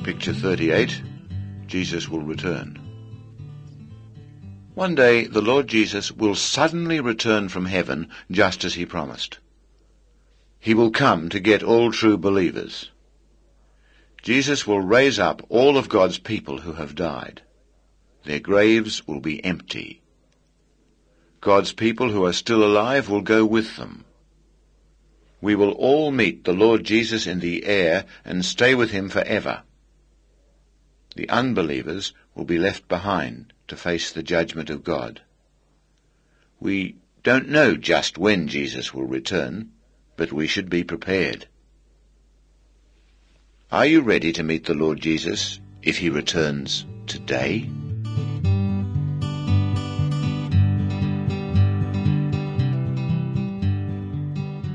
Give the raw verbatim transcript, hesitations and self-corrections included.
Picture thirty-eight. Jesus will return. One day the Lord Jesus will suddenly return from heaven just as he promised. He will come to get all true believers. Jesus will raise up all of God's people who have died. Their graves will be empty. God's people who are still alive will go with them. We will all meet the Lord Jesus in the air and stay with him forever. The unbelievers will be left behind to face the judgment of God. We don't know just when Jesus will return, but we should be prepared. Are you ready to meet the Lord Jesus if he returns today?